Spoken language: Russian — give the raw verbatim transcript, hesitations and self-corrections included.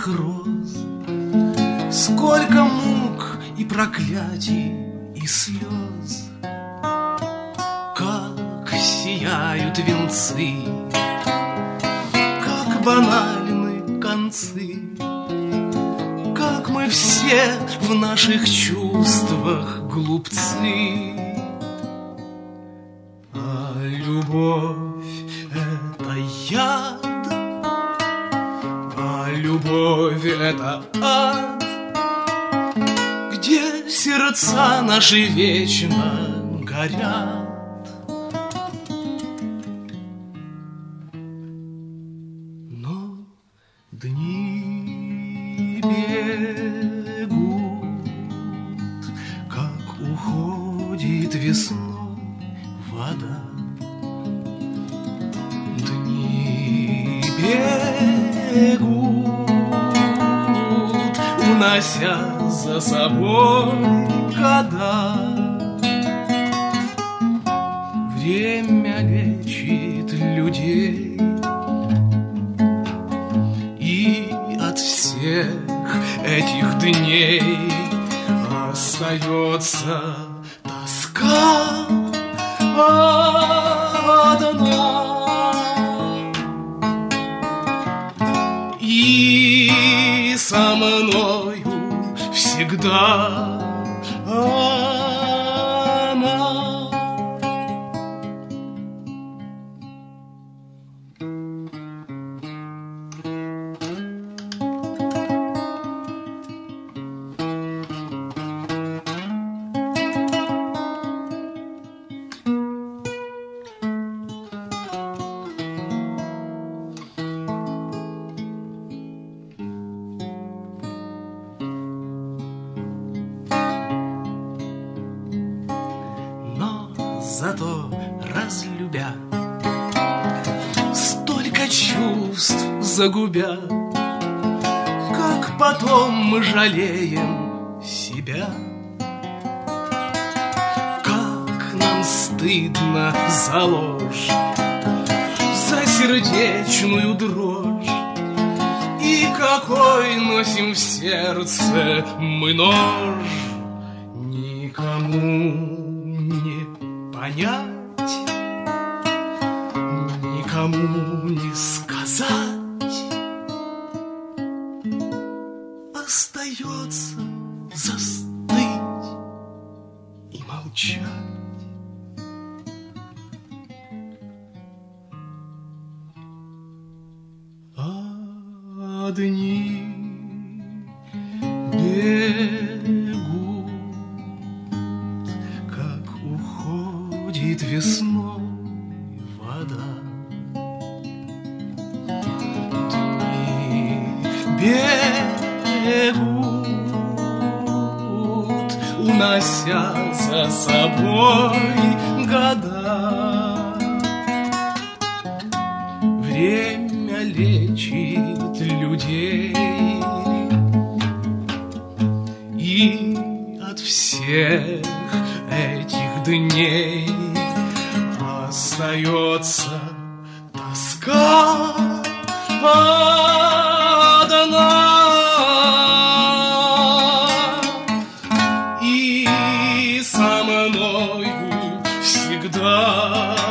белых роз. Сколько мук и проклятий и слез. Как сияют венцы, как банальны концы, как мы все в наших чувствах глупцы. А любовь — это яд, а любовь — это ад, где сердца наши вечно горят. Но дни бегут, как уходит весной вода. Дни бегут, унося за собой года. Время лечит людей, и от всех этих дней остается тоска одна. И со мною всегда она. Зато разлюбя, столько чувств загубя, как потом мы жалеем себя. Как нам стыдно за ложь, за сердечную дрожь, и какой носим в сердце мы нож. Никому не понять, никому не сказать, остается застыть и молчать. А дни бегут, как уходит весной вода. Дни бегут, унося за собой года. Время лечит людей, и от всех этих дней остается тоска одна. И со мною всегда